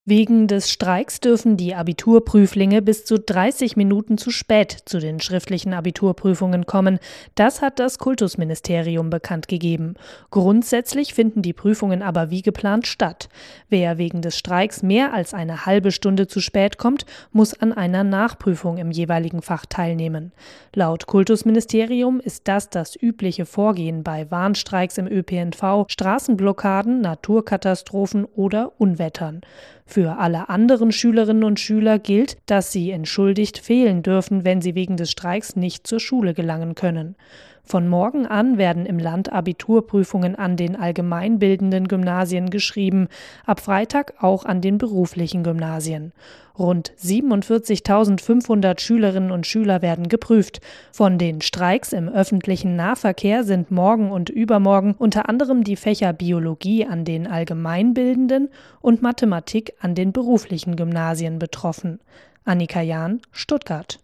Wegen des Streiks dürfen die Abiturprüflinge bis zu 30 Minuten zu spät zu den schriftlichen Abiturprüfungen kommen. Das hat das Kultusministerium bekannt gegeben. Grundsätzlich finden die Prüfungen aber wie geplant statt. Wer wegen des Streiks mehr als eine halbe Stunde zu spät kommt, muss an einer Nachprüfung im jeweiligen Fach teilnehmen. Laut Kultusministerium ist das übliche Vorgehen bei Warnstreiks im ÖPNV, Straßenblockaden, Naturkatastrophen oder Unwettern. Für alle anderen Schülerinnen und Schüler gilt, dass sie entschuldigt fehlen dürfen, wenn sie wegen des Streiks nicht zur Schule gelangen können. Von morgen an werden im Land Abiturprüfungen an den allgemeinbildenden Gymnasien geschrieben, ab Freitag auch an den beruflichen Gymnasien. Rund 47.500 Schülerinnen und Schüler werden geprüft. Von den Streiks im öffentlichen Nahverkehr sind morgen und übermorgen unter anderem die Fächer Biologie an den allgemeinbildenden und Mathematik an den beruflichen Gymnasien betroffen. Annika Jahn, Stuttgart.